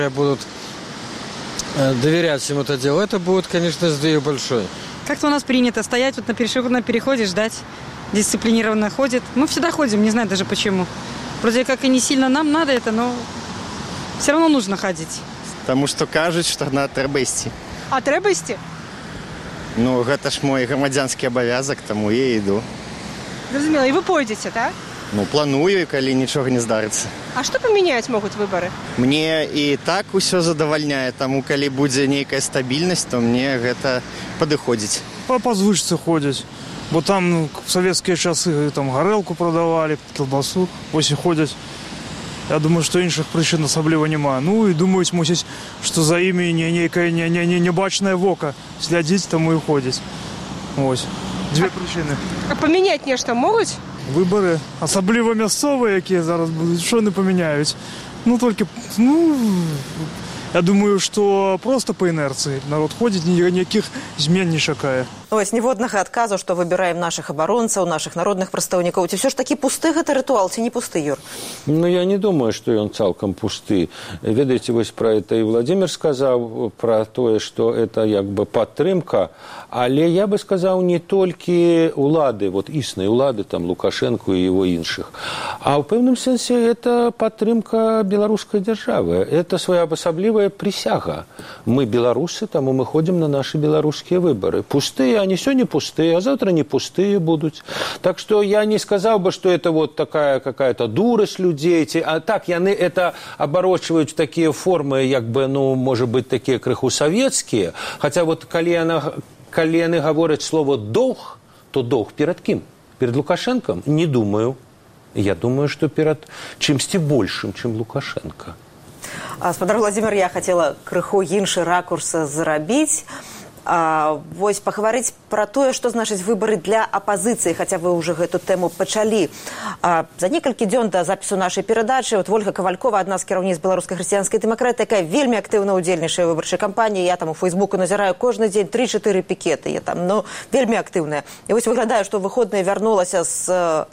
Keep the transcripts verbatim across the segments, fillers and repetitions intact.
будут доверять всему это делу, это будет, конечно, сдвиг большой. Как-то у нас принято стоять вот на пешеходном переходе, ждать, дисциплинированно ходит. Мы всегда ходим, не знаю даже почему. Вроде как и не сильно нам надо это, но все равно нужно ходить. Потому что кажуть, что на трэба ісці. А трэба ісці? Ну, гэта ж мой грамадзянскі абавязак, таму я іду. Зразумела, і вы пойдзеце, так? Ну, планую, калі нічога не здарыцца. А што памяняць могуць выбары? Мне і так усё задавальняе, таму калі будзе нейкая стабільнасць, то мне гэта падыходзіць. По пазвышцы ходзяць, бо там ну, в савецкія часы там гарэлку прадавалі, кілбасу, вось і ходзяць. Я думаю, што іншых прычын асабліва няма. Ну і думаюць, мусіць, што за імі не нейкае не, не, не, небачнае вока слядзіць, таму і ходзяць. Вось. Дзве прычыны. А памяняць нешта могуць? Выборы, асабліва мясцовыя, якія зараз будуць, що не памяняюць. Ну, толькі, ну, я думаю, што просто па інерцыі народ ходзіць, ніякіх змен не чакае. Ось ніводнага адказу, што выбіраем нашых абаронцаў, нашых народных прадстаўнікаў. Ці ўсё ж такі пусты гэта рытуал, ці не пусты, Юр? Ну, я не думаю, што ён цалкам пусты. Ведаеце, вось пра это і Владимир сказаў, пра тое, што это як бы падтрымка, але я бы сказаў не толькі улады, вот існай улады, там, Лукашенко і его іншых, а ў пэўным сэнсе это падтрымка беларускай дзяржавы. Это своеасаблівая присяга. Мы беларусы, таму мы ходзім на нашы беларускія выбары. Пустыя, они сегодня пустые, а завтра не пустые будут. Так что я не сказал бы, что это вот такая какая-то дурость людей, а так яны это оборачивают в такие формы, как бы, ну, может быть, такие крыху советские. Хотя вот, коли яны говорят слово «долг», то долг перед кем? Перед Лукашенком? Не думаю. Я думаю, что перед чимсьці большим, чем Лукашенко. Спадар Владимир, я хотела крыху іншы ракурс зрабіць. А, вось пагаварыць пра тое, што значыць выбары для апазіцыі, хаця вы ўжо гэту тэму пачалі. А, за некалькі дзён да запісу нашай перадачы вот Ольга Кавалькова, адна з кіраўніц беларускай хрысціянскай дэмакратыі, якая вельмі актыўна ўдзельнічае ў выбарчай кампаніі. Я там у Фейсбуку назіраю кожны дзень тры-чатыры пікеты. Я там, ну, вельмі актыўная. І вось выглядаю, што выходныя вярнулася з,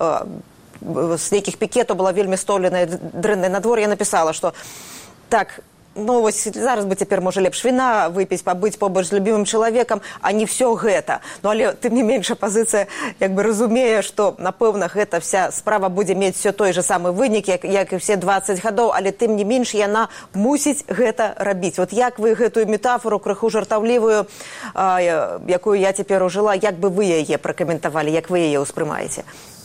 з нейкіх пікетаў, была вельмі стомленая, дрэннае надвор'е, напісала, што так, ну, вось зараз бы цяпер можа лепш віна выпіць, пабыць побач з любімым чалавекам, а не все гэта. Ну, але тым не менш апазіцыя як бы разумее, што, напэўна, гэта вся справа будзе мець все той же самы вынік, як, як і все дваццаць гадоў, але тым не менш яна мусіць гэта рабіць. Вот як вы гэтую метафору крыху жартаўлівую, а, якую я цяпер ужыла, як бы вы яе пракаментавалі, як вы яе ўспрымаеце?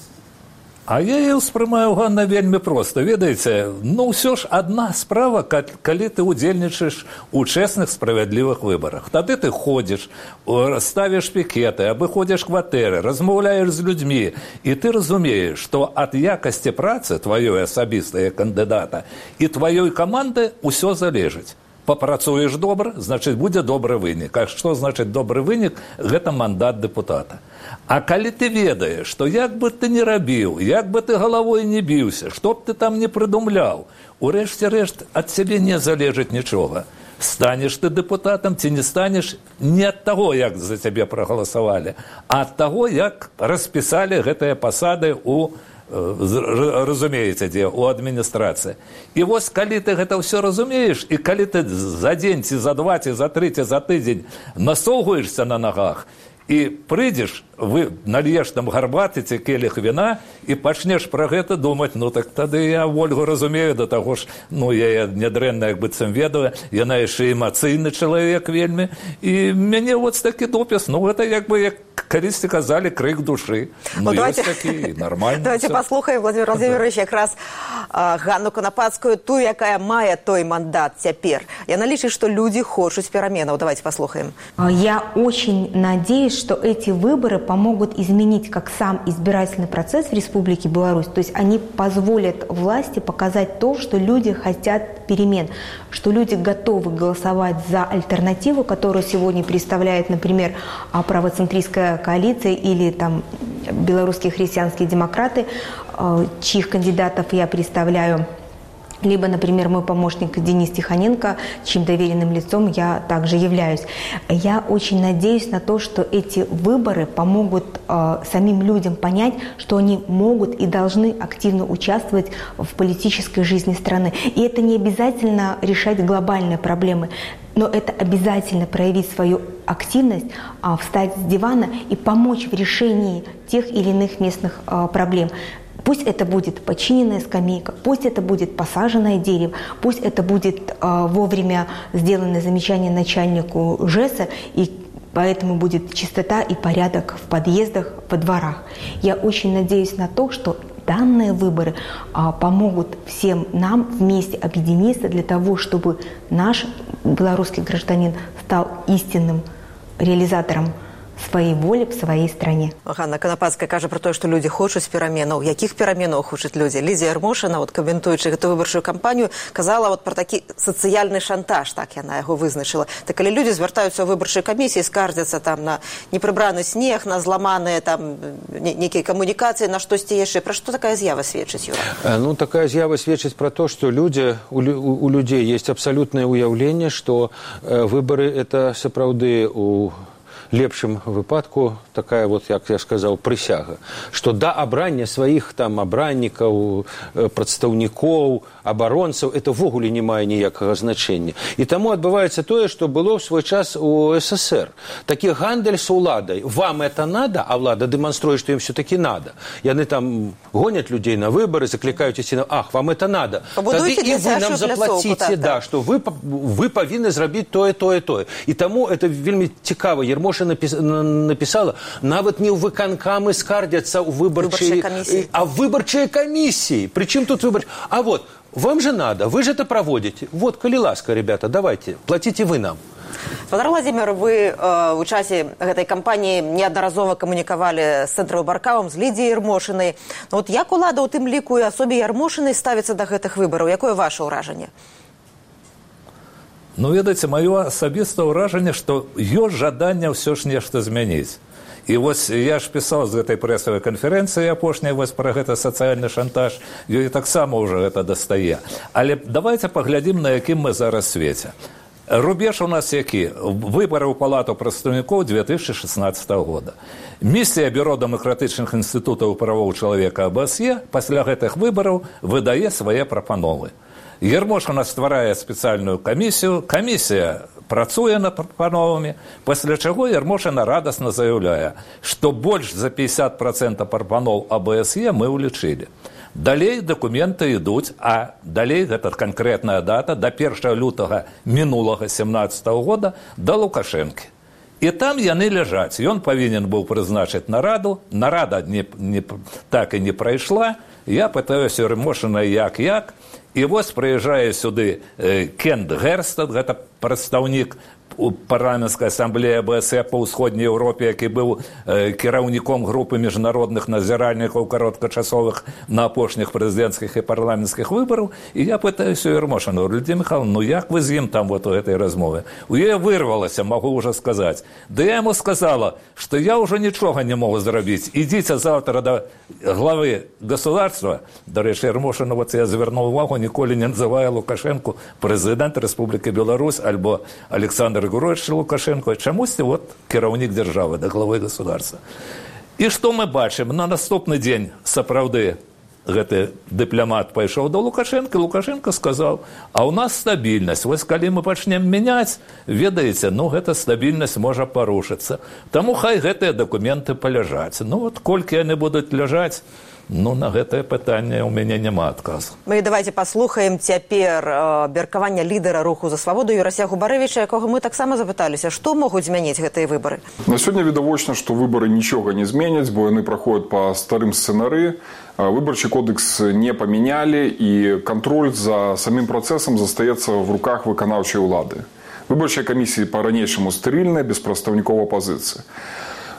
А я ее успрымаю, Ганна, вельмі проста. Ведаеце, ну, ўсё ж адна справа, калі ты удзельнічаеш у чэсных, справядлівых выбарах. Тады ты ходзіш, ставіш пікеты, абыходзіш кватэры, размаўляеш з людзьмі, і ты разумееш, што ад якасці працы тваёй асабістай кандыдата і тваёй каманды ўсё залежыць. Папрацуеш добра, значыць, будзе добры вынік. А што значыць добры вынік? Гэта мандат дэпутата. А калі ты ведаеш, што як бы ты не рабіў, як бы ты галавой не біўся, што б ты там не прыдумляў, урэшце рэшт ад цябе не залежыць нічога. Станеш ты дэпутатам ці не станеш не ад таго, як за цябе прагаласавалі, а ад таго, як распісалі гэтыя пасады ў разумееце, дзе у адміністрацыі. І вось калі ты гэта ўсё разумееш, і калі ты за дзень, ці за два, ці за тры, ці за тыдзень насоўгуешся на нагах, і прыйдзеш, вы нальеш там гарбаты ці келіх віна і пачнеш пра гэта думаць, ну так тады я Ольгу разумею, да таго ж, ну я нядрэнна як быццам ведаю, яна яшчэ эмацыйны чалавек вельмі, і мяне вот такі допіс, ну гэта як бы як калісьці казалі крык душы. Ну, ну ёсць такі, нармальна. Давайте паслухаем, Владимир Владимирович, якраз а, Ганну Канапацкую, ту, якая мае той мандат цяпер. Яна лічыць, што людзі хочуць пераменаў. Давайте паслухаем. Я очень надеюсь, что эти выборы помогут изменить как сам избирательный процесс в Республике Беларусь. То есть они позволят власти показать то, что люди хотят перемен, что люди готовы голосовать за альтернативу, которую сегодня представляет, например, правоцентристская коалиция или там белорусские христианские демократы, чьих кандидатов я представляю Либо, например, мой помощник Денис Тихоненко, чьим доверенным лицом я также являюсь. Я очень надеюсь на то, что эти выборы помогут э, самим людям понять, что они могут и должны активно участвовать в политической жизни страны. И это не обязательно решать глобальные проблемы, но это обязательно проявить свою активность, э, встать с дивана и помочь в решении тех или иных местных э, проблем. Пусть это будет починенная скамейка, пусть это будет посаженное дерево, пусть это будет э, вовремя сделанное замечание начальнику ЖЭСа, и поэтому будет чистота и порядок в подъездах, во дворах. Я очень надеюсь на то, что данные выборы э, помогут всем нам вместе объединиться для того, чтобы наш белорусский гражданин стал истинным реализатором своей волі в своей стране. Ганна Канапацкая кажа про тое, што людзі хочуць пераменаў. Якіх пераменаў хочуць людзі? Лідія Ярмошына, вот, каментуючы гэту выбарчую кампанію, казала вот про такі сацыяльны шантаж, так яна яго вызначыла. Так калі людзі звяртаюцца ў выбарчай камісіі, скардзяцца там на непрыбраны снег, на зламаныя там нейкія камунікацыі, на штосьці яшчэ. Пра што такая з'ява сведчыць, Юра? Ну, такая з'ява сведчыць про то, што людзі, у, у людзей есть абсалютнае ўяўленне, што э, выбары это сапраўды у лепшым выпадку такая вот, як я сказаў, прысяга, што да абрання сваіх там абраннікаў, прадстаўнікоў, абаронцаў это ввогуле не мае ніякага значення. І таму адбываецца тое, што было ў свой час у СССР. Такі гандаль з уладай. Вам это надо, а влада дэманструе, што ім все-таки надо. Яны там гонять людзей на выборы, заклікаюць ісці на ах, вам это надо. Тады і вы нам заплаціце, да, што вы, вы павінны зрабіць тое, тое, тое. І таму это вельмі цікава. Ярмоша написала, нават не ў выканкамы скардзяцца ў выбарчай камісіі, а в выбарчай камісіі. Причем тут выбор? А вот, вам же надо, вы же это проводите. Вот, коли ласка, ребята, давайте, платите вы нам. Спадар Владимир, вы э, у часе гэтай кампаніі неаднаразова камунікавалі з цэнтраўбаркамам, з Лідіяй Ярмошынай. Ну, вот як улада ў тым ліку і асобе Ярмошынай ставіцца да гэтых выбараў? Якое ваше ўражанне? Ну, ведаеце, маё асабістае ўражанне, што ёсць жаданне ўсё ж нешта змяніць. І вось я ж пісаў з гэтай прэсавай канферэнцыі апошняй вось пра гэта сацыяльны шантаж, ёй таксама ўжо гэта дастае. Але давайце паглядзім, на якім мы зараз свеце. Рубеж у нас які? Выбары ў палату прадстаўнікоў две тысячи шестнадцатого года. Місія Бюро дэмакратычных інстытутаў правоў чалавека А Б С Е пасля гэтых выбараў выдае свае прапановы. Ярмошына стварае спецыяльную камісію, камісія працуе над прапановамі, пасля чаго Ярмошына радасна заяўляе, што больш за пятьдесят процентов прапаноў А Б С Е мы ўлічылі. Далей дакументы ідуць, а далей гэта канкрэтная дата да першага лютага мінулага семнадцатого года да Лукашэнкі. І там яны ляжаць. Ён павінен быў прызначыць нараду, нарада не, не, так і не прайшла. Я пытаюся Ярмошына як-як. І вось прыязджае сюды э, Кент Герстад, гэта прадстаўнік у парламенцкай асамблеі А Б С Е па ўсходняй Еўропе, які быў э, кіраўніком групы міжнародных назіральнікаў кароткачасовых на апошніх прэзідэнцкіх і парламенцкіх выбараў. І я пытаюся Ярмошына, Лідія Михайловна, ну як вы з ім там вот у гэтай размове? У яе вырвалася, магу ўжо сказаць. Да я яму сказала, што я ўжо нічога не могу зрабіць. Ідзіце заўтра да главы государства. Да рэчы, Ярмошына, вот я звярнуў увагу, ніколі не называе Лукашэнку прэзідэнт Рэспублікі Беларусь альбо Александр Григорьевич Лукашенко, чамусьці вот кіраўнік дзяржавы да главы государства. І што мы бачым? На наступны дзень сапраўды гэты дыпламат пайшоў да Лукашэнка, Лукашенко сказаў, а ў нас стабільнасць. Вось калі мы пачнем мяняць, ведаеце, ну гэта стабільнасць можа парушыцца. Таму хай гэтыя дакументы паляжаць. Ну вот колькі яны будуць ляжаць, ну, на гэтае пытанне ў мяне няма адказу. Мы давайте паслухаем цяпер э, меркаванне лідара руху за свабоду Юрася Губарэвіча, якога мы таксама запыталіся, што могуць змяніць гэтыя выбары. На сёння відавочна, што выбары нічога не зменяць, бо яны праходзяць па старым сцэнары. Выбарчы кодекс не памянялі, і кантроль за самім працэсам застаецца в руках выканаўчай улады. Выбарчыя камісіі па-ранейшаму стэрыльныя, без прадстаўнікоў апазіцыі.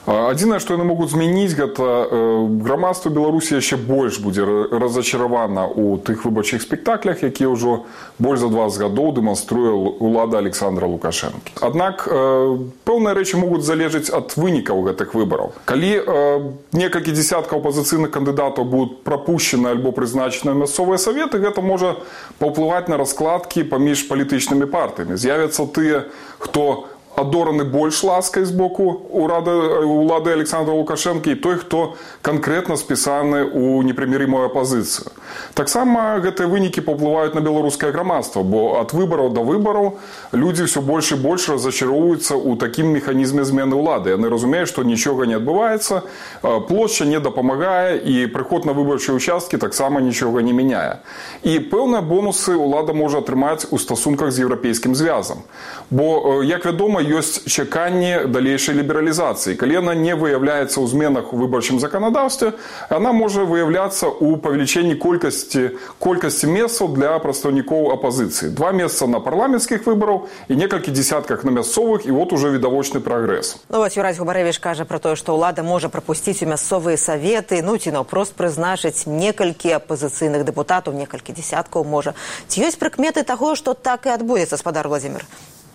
Адзінае, што яны могуць змяніць, гэта грамадства Беларусі яшчэ больш будзе разачаравана ў тых выбарчых спектаклях, якія ўжо больш за дваццаць гадоў дэманструе ўлада Александра Лукашэнкі. Аднак пэўныя рэчы могуць залежаць ад вынікаў гэтых выбараў. Калі некалькі дзесяткаў апазіцыйных кандыдатаў будуць прапушчаны альбо прызначаны ў мясцовыя саветы, гэта можа паўплываць на раскладкі паміж палітычнымі партыямі. З'явяцца тыя, хто адораны больш ласкай з боку улады Александра Лукашэнкі і той, хто канкрэтна спісаны ў непрымірымую апазіцыю. Таксама гэтыя вынікі паўплываюць на беларускае грамадства, бо ад выбараў да выбараў людзі ўсё больш і больш разачароўваюцца ў такім механізме змены ўлады. Яны разумеюць, што нічога не адбываецца, плошча не дапамагае і прыход на выбарчыя ўчасткі таксама нічога не мяняе. І пэўныя бонусы ўлада можа атрымаць у стасунках з еўрапейскім звязам. Бо, як вядома, ёсць чаканне далейшай лібералізацыі. Калі яна не выяўляецца ў зменах у выбарчым заканадаўстве, яна можа выяўляцца ў павелічэнні колькасці, колькасці месцаў для прадстаўнікоў апазіцыі. Два месца на парламенцкіх выбараў і некалькі дзесятках на мясцовых, і вот уже відавочны прагрэс. Ну, вось Юрась Губарэвіч кажа пра тое, што ўлада можа прапусціць у мясцовыя саветы, ну, ці наўпрост прызначыць некалькі апазіцыйных дэпутатаў, некалькі дзесяткаў можа. Ці ёсць прыкметы таго, што так і адбудзецца, спадар Владзімир?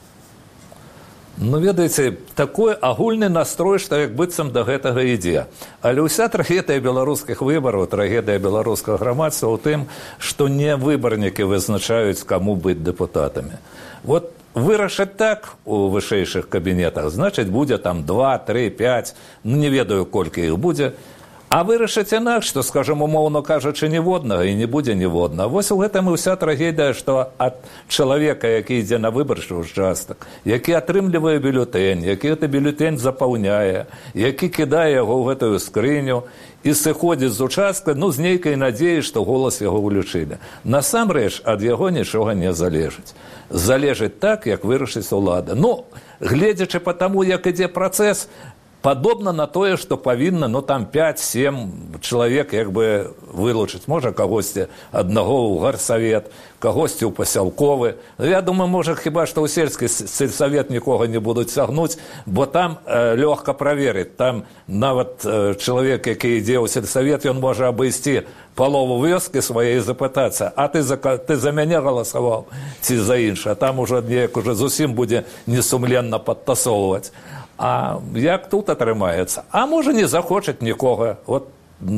Ну, ведаеце, такой агульны настрой, што як быццам да гэтага ідзе. Але ўся трагедыя беларускіх выбараў, трагедыя беларускага грамадства ў тым, што не выбарнікі вызначаюць, каму быць дэпутатамі. Вот вырашаць так у вышэйшых кабінетах, значыць, будзе там два, тры, пяць, ну, не ведаю, колькі іх будзе. А вырашыць інакш, што, скажам, умоўно кажучы, ніводнага і не будзе ніводна. Вось у гэтым і ўся трагедыя, што ад чалавека, які ідзе на выбарчы ўчастак, які атрымлівае бюлетэнь, які гэты бюлетэнь запаўняе, які кідае яго ў гэтую скрыню і сыходзіць з участка, ну, з нейкай надзеяй, што голас яго ўлічылі. Насамрэч, ад яго нічога не залежыць. Залежыць так, як вырашыць улада. Ну, гледзячы па таму, як ідзе працэс, падобна на тое, што павінна, ну, там пяць-сем чалавек як бы вылучыць. Можа, кагосьці аднаго ў гарсавет, кагосьці ў пасялковы. Я думаю, можа, хіба што ў сельскі сельсавет нікога не будуць цягнуць, бо там э, лёгка праверыць. Там нават э, чалавек, які ідзе ў сельсавет, ён можа абысці палову вёскі свае і запытацца, а ты за, ты за мяне галасаваў ці за інша. Там ужо неяк уже зусім будзе несумленна падтасоўваць. А як тут атрымаецца? А можа, не захочаць нікога. Вот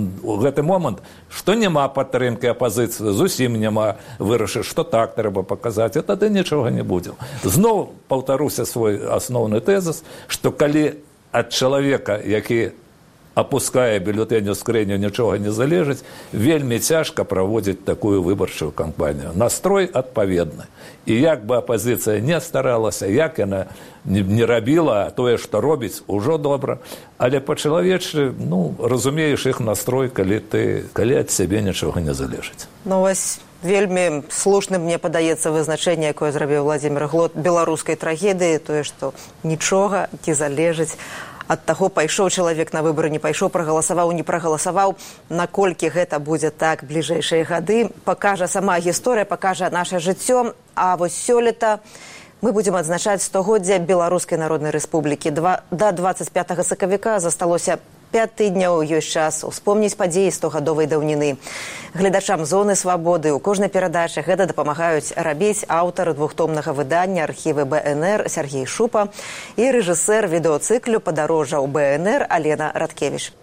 у гэты момант, што няма падтрымкі апазіцыі, зусім няма, вырашыць, што так трэба паказаць, і тады нічога не будзе. Зноў паўтаруся свой асноўны тэзіс, што калі ад чалавека, які апускае бюлетэнь у скрыню, нічога не залежыць, вельмі цяжка праводзіць такую выбарчую кампанію. Настрой адпаведны. І як бы апазіцыя не старалася, як яна не рабіла, тое, што робіць, ужо добра. Але па-чалавечы, ну, разумееш іх настрой, калі ты, калі ад сябе нічога не залежыць. Ну, вось вельмі слушным, мне падаецца, вызначэнне, якое зрабіў Владзімир Глот беларускай трагедыі, тое, што нічога не залежыць ад таго, пайшоў чалавек на выбары, не пайшоў, прагаласаваў, не прагаласаваў. Наколькі гэта будзе так бліжэйшыя гады, пакажа сама гісторыя, пакажа наша жыццё. А вось сёлета мы будзем адзначаць стагоддзя Беларускай Народнай Рэспублікі. Да дваццаць пятага сакавіка засталося пяць тыдняў, ёсць час успомніць падзеі стогадовай даўніны. Гледачам зоны свабоды ў кожнай перадачы гэта дапамагаюць рабіць аўтар двухтомнага выдання архівы бэ эн эр Сергей Шупа і рэжысэр відэоцыклю «Падарожжа ў бэ эн эр» Алена Радкевіч.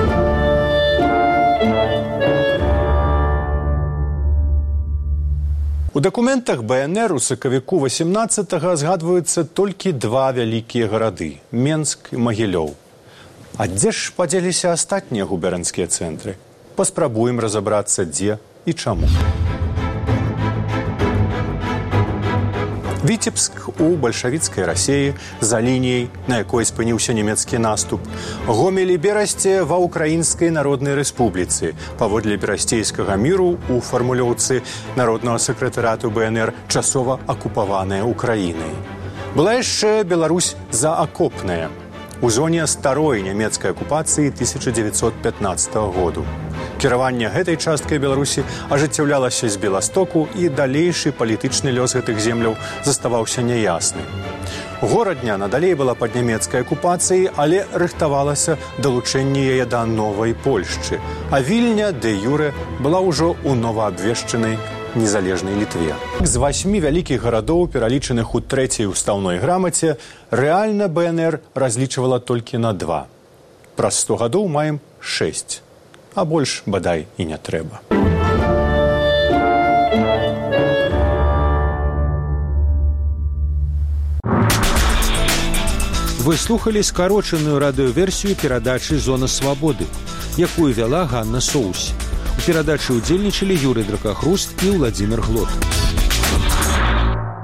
У дакументах бэ эн эр у сакавіку васемнаццатага згадваюцца толькі два вялікія гарады – Менск і Магілёў. А дзе ж падзеліся астатнія губернскія цэнтры? Паспрабуем разабрацца, дзе і чаму. Віцебск у бальшавіцкай Расеі, за лініяй, на якой спыніўся нямецкі наступ. Гомель і Берасце ва Украінскай Народнай Рэспубліцы. Паводле берасцейскага міру у фармулёўцы Народнага сакратарыяту бэ эн эр часова акупаваная Украінай. Была яшчэ Беларусь заакопная у зоне старой нямецкай акупацыі тысяча дзевяцьсот пятнаццатага году. Кіраванне гэтай часткай Беларусі ажыццяўлялася з Беластоку, і далейшы палітычны лёс гэтых земляў заставаўся няясны. Горадня надалей была пад нямецкай акупацыяй, але рыхтавалася далучэнне яе да новай Польшчы, а Вільня дэ-юрэ была ўжо ў новаабвешчанай незалежнай Літве. З васьмі вялікіх гарадоў, пералічаных у трэцяй устаўной грамаце, рэальна бэ эн эр разлічвала толькі на два. Праз сто гадоў маем шэсць, а больш, бадай, і не трэба. Вы слухали скарочаную радыёверсію перадачы «Зона свабоды», якую вяла Ганна Соус. У перадачы ўдзельнічалі Юрый Дракахруст і Владзімир Глот.